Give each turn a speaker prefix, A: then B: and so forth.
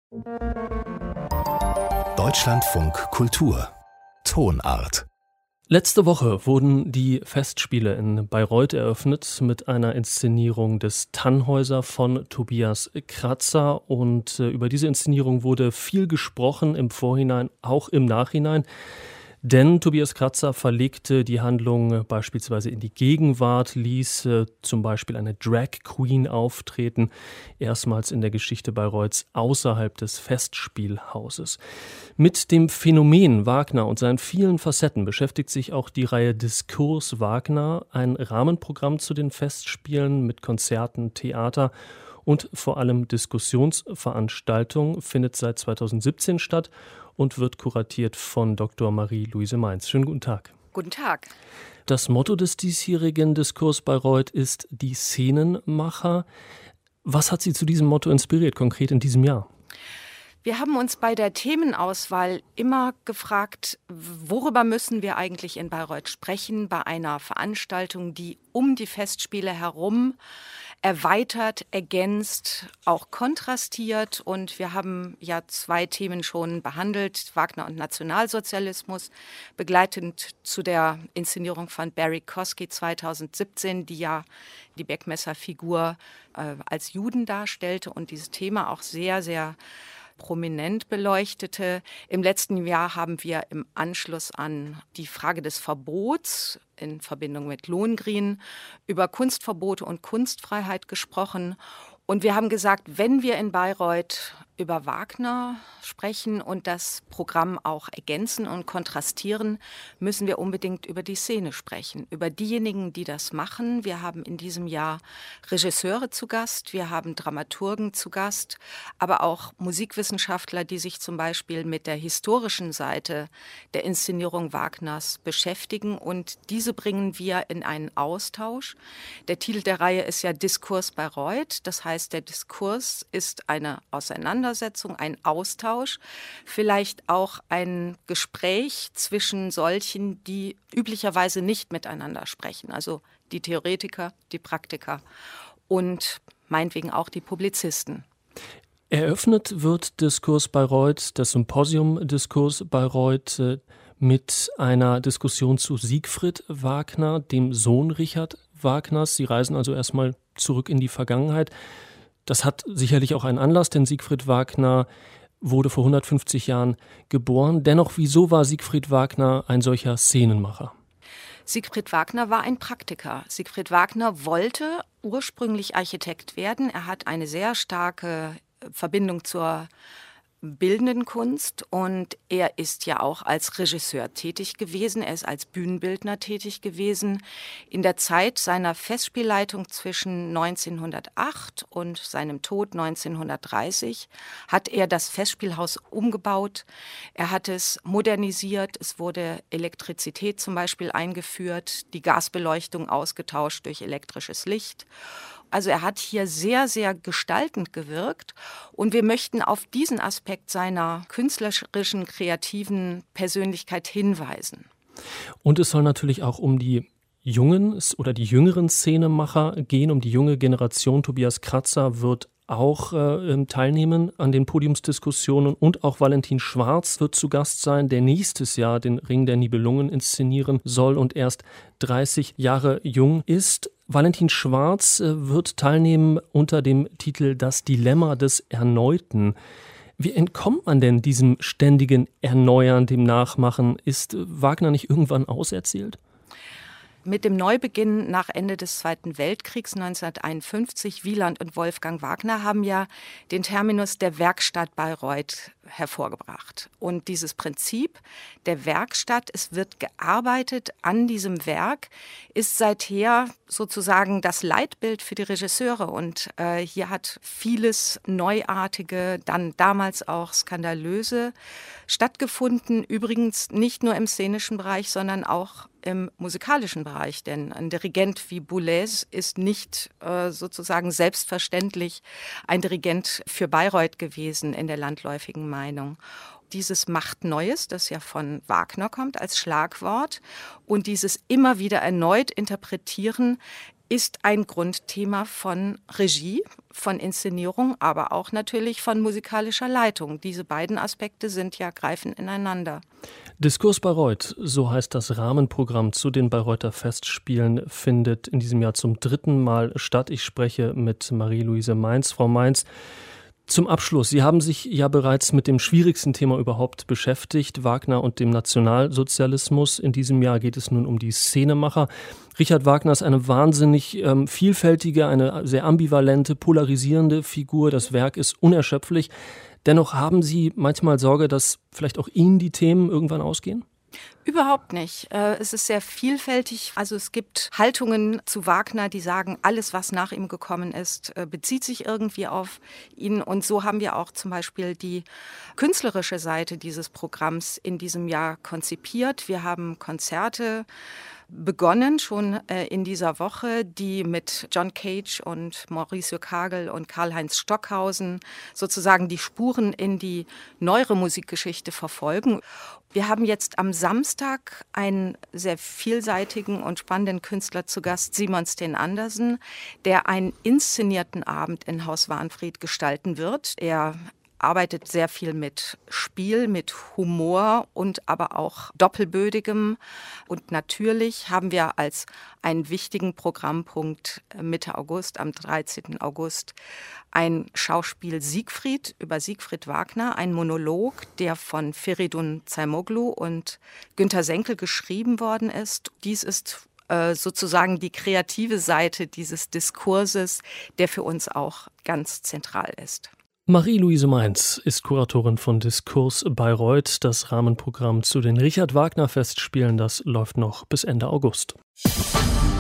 A: Deutschlandfunk Kultur Tonart.
B: Letzte Woche wurden die Festspiele in Bayreuth eröffnet mit einer Inszenierung des Tannhäuser von Tobias Kratzer. Und über diese Inszenierung wurde viel gesprochen im Vorhinein, auch im Nachhinein. Denn Tobias Kratzer verlegte die Handlung beispielsweise in die Gegenwart, ließ zum Beispiel eine Drag Queen auftreten, erstmals in der Geschichte Bayreuths außerhalb des Festspielhauses. Mit dem Phänomen Wagner und seinen vielen Facetten beschäftigt sich auch die Reihe Diskurs Wagner, ein Rahmenprogramm zu den Festspielen mit Konzerten, Theater und vor allem Diskussionsveranstaltungen, findet seit 2017 statt und wird kuratiert von Dr. Marie-Louise Mainz. Schönen guten Tag.
C: Guten Tag.
B: Das Motto des diesjährigen Diskurs Bayreuth ist die Szenenmacher. Was hat Sie zu diesem Motto inspiriert, konkret in diesem Jahr?
C: Wir haben uns bei der Themenauswahl immer gefragt, worüber müssen wir eigentlich in Bayreuth sprechen, bei einer Veranstaltung, die um die Festspiele herum erweitert, ergänzt, auch kontrastiert. Und wir haben ja 2 Themen schon behandelt, Wagner und Nationalsozialismus, begleitend zu der Inszenierung von Barry Kosky 2017, die ja die Beckmesser-Figur als Juden darstellte und dieses Thema auch sehr, sehr prominent beleuchtete. Im letzten Jahr haben wir im Anschluss an die Frage des Verbots in Verbindung mit Lohengrin über Kunstverbote und Kunstfreiheit gesprochen. Und wir haben gesagt, wenn wir in Bayreuth über Wagner sprechen und das Programm auch ergänzen und kontrastieren, müssen wir unbedingt über die Szene sprechen, über diejenigen, die das machen. Wir haben in diesem Jahr Regisseure zu Gast, wir haben Dramaturgen zu Gast, aber auch Musikwissenschaftler, die sich zum Beispiel mit der historischen Seite der Inszenierung Wagners beschäftigen, und diese bringen wir in einen Austausch. Der Titel der Reihe ist ja Diskurs Bayreuth, das heißt, der Diskurs ist eine Auseinandersetzung, ein Austausch, vielleicht auch ein Gespräch zwischen solchen, die üblicherweise nicht miteinander sprechen, also die Theoretiker, die Praktiker und meinetwegen auch die Publizisten.
B: Eröffnet wird Diskurs Bayreuth, das Symposium Diskurs Bayreuth, mit einer Diskussion zu Siegfried Wagner, dem Sohn Richard Wagners. Sie reisen also erstmal zurück in die Vergangenheit. Das hat sicherlich auch einen Anlass, denn Siegfried Wagner wurde vor 150 Jahren geboren. Dennoch, wieso war Siegfried Wagner ein solcher Szenenmacher?
C: Siegfried Wagner war ein Praktiker. Siegfried Wagner wollte ursprünglich Architekt werden. Er hat eine sehr starke Verbindung zur bildenden Kunst und er ist ja auch als Regisseur tätig gewesen, er ist als Bühnenbildner tätig gewesen. In der Zeit seiner Festspielleitung zwischen 1908 und seinem Tod 1930 hat er das Festspielhaus umgebaut, er hat es modernisiert, es wurde Elektrizität zum Beispiel eingeführt, die Gasbeleuchtung ausgetauscht durch elektrisches Licht. Also er hat hier sehr, sehr gestaltend gewirkt und wir möchten auf diesen Aspekt seiner künstlerischen, kreativen Persönlichkeit hinweisen.
B: Und es soll natürlich auch um die jungen oder die jüngeren Szenemacher gehen, um die junge Generation. Tobias Kratzer wird auch teilnehmen an den Podiumsdiskussionen und auch Valentin Schwarz wird zu Gast sein, der nächstes Jahr den Ring der Nibelungen inszenieren soll und erst 30 Jahre jung ist. Valentin Schwarz wird teilnehmen unter dem Titel Das Dilemma des Erneuten. Wie entkommt man denn diesem ständigen Erneuern, dem Nachmachen? Ist Wagner nicht irgendwann auserzählt?
C: Mit dem Neubeginn nach Ende des Zweiten Weltkriegs 1951, Wieland und Wolfgang Wagner haben ja den Terminus der Werkstatt Bayreuth hervorgebracht. Und dieses Prinzip der Werkstatt, es wird gearbeitet an diesem Werk, ist seither sozusagen das Leitbild für die Regisseure. Und hier hat vieles Neuartige, dann damals auch Skandalöse stattgefunden. Übrigens nicht nur im szenischen Bereich, sondern auch im musikalischen Bereich, denn ein Dirigent wie Boulez ist nicht sozusagen selbstverständlich ein Dirigent für Bayreuth gewesen in der landläufigen Meinung. Dieses Macht Neues, das ja von Wagner kommt als Schlagwort, und dieses immer wieder erneut Interpretieren ist ein Grundthema von Regie, von Inszenierung, aber auch natürlich von musikalischer Leitung. Diese beiden Aspekte greifen ineinander.
B: Diskurs Bayreuth, so heißt das Rahmenprogramm zu den Bayreuther Festspielen, findet in diesem Jahr zum 3. Mal statt. Ich spreche mit Marie-Louise Mainz. Frau Mainz, zum Abschluss, Sie haben sich ja bereits mit dem schwierigsten Thema überhaupt beschäftigt, Wagner und dem Nationalsozialismus. In diesem Jahr geht es nun um die Szenemacher. Richard Wagner ist eine wahnsinnig vielfältige, eine sehr ambivalente, polarisierende Figur. Das Werk ist unerschöpflich. Dennoch haben Sie manchmal Sorge, dass vielleicht auch Ihnen die Themen irgendwann ausgehen?
C: Überhaupt nicht. Es ist sehr vielfältig. Also es gibt Haltungen zu Wagner, die sagen, alles, was nach ihm gekommen ist, bezieht sich irgendwie auf ihn. Und so haben wir auch zum Beispiel die künstlerische Seite dieses Programms in diesem Jahr konzipiert. Wir haben Konzerte begonnen, schon in dieser Woche, die mit John Cage und Mauricio Kagel und Karl-Heinz Stockhausen sozusagen die Spuren in die neuere Musikgeschichte verfolgen. Wir haben jetzt am Samstag einen sehr vielseitigen und spannenden Künstler zu Gast, Simon Sten Andersen, der einen inszenierten Abend in Haus Wahnfried gestalten wird. Er arbeitet sehr viel mit Spiel, mit Humor und aber auch Doppelbödigem. Und natürlich haben wir als einen wichtigen Programmpunkt Mitte August, am 13. August, ein Schauspiel Siegfried über Siegfried Wagner, ein Monolog, der von Feridun Zaimoglu und Günter Senkel geschrieben worden ist. Dies ist sozusagen die kreative Seite dieses Diskurses, der für uns auch ganz zentral ist.
B: Marie-Louise Mainz ist Kuratorin von Diskurs Bayreuth. Das Rahmenprogramm zu den Richard Wagner Festspielen, das läuft noch bis Ende August.